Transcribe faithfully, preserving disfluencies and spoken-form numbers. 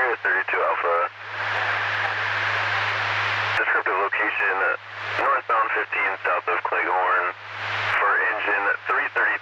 Sierra thirty-two Alpha. Descriptive location, northbound fifteen south of Cleghorn for engine three thirty-two.